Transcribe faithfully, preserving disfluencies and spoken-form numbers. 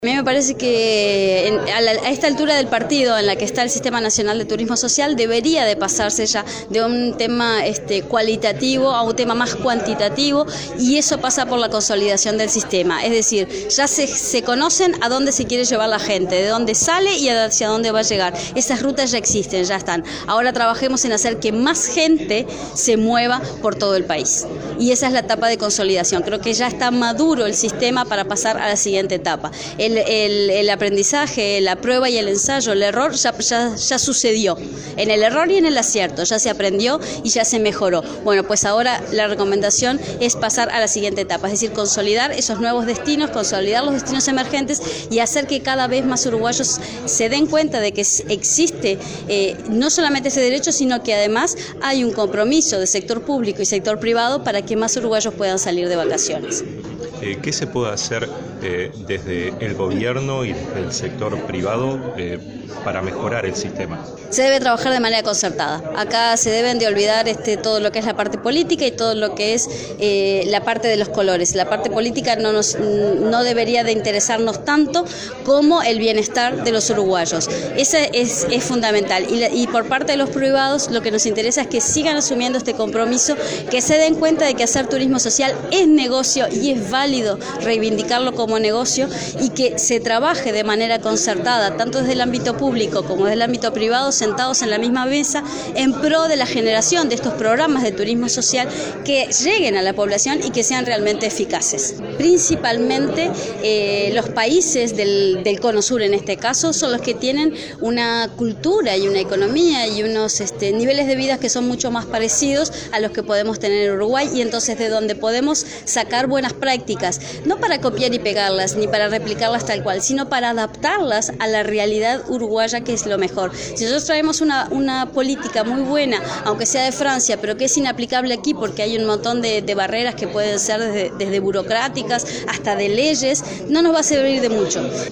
A mí me parece que en, a, la, a esta altura del partido en la que está el Sistema Nacional de Turismo Social debería de pasarse ya de un tema este, cualitativo a un tema más cuantitativo, y eso pasa por la consolidación del sistema. Es decir, ya se, se conocen a dónde se quiere llevar la gente, de dónde sale y hacia dónde va a llegar. Esas rutas ya existen, ya están. Ahora trabajemos en hacer que más gente se mueva por todo el país. Y esa es la etapa de consolidación. Creo que ya está maduro el sistema para pasar a la siguiente etapa. El El, el, el aprendizaje, la prueba y el ensayo, el error ya, ya, ya sucedió. En el error y en el acierto ya se aprendió y ya se mejoró. Bueno, pues ahora la recomendación es pasar a la siguiente etapa, es decir, consolidar esos nuevos destinos, consolidar los destinos emergentes y hacer que cada vez más uruguayos se den cuenta de que existe eh, no solamente ese derecho, sino que además hay un compromiso de sector público y sector privado para que más uruguayos puedan salir de vacaciones. Eh, ¿Qué se puede hacer eh, desde el gobierno y desde el sector privado eh, para mejorar el sistema? Se debe trabajar de manera concertada. Acá se deben de olvidar este, todo lo que es la parte política y todo lo que es eh, la parte de los colores. La parte política no, nos, no debería de interesarnos tanto como el bienestar de los uruguayos. Ese es, es fundamental. Y, la, y por parte de los privados lo que nos interesa es que sigan asumiendo este compromiso, que se den cuenta de que hacer turismo social es negocio y es válido reivindicarlo como negocio, y que se trabaje de manera concertada, tanto desde el ámbito público como desde el ámbito privado, sentados en la misma mesa, en pro de la generación de estos programas de turismo social que lleguen a la población y que sean realmente eficaces. Principalmente eh, los países del, del Cono Sur, en este caso, son los que tienen una cultura y una economía y unos este, niveles de vida que son mucho más parecidos a los que podemos tener en Uruguay, y entonces de donde podemos sacar buenas prácticas, no para copiar y pegarlas, ni para replicarlas tal cual, sino para adaptarlas a la realidad uruguaya, que es lo mejor. Si nosotros traemos una, una política muy buena, aunque sea de Francia, pero que es inaplicable aquí porque hay un montón de, de barreras que pueden ser desde, desde burocráticas hasta de leyes, no nos va a servir de mucho.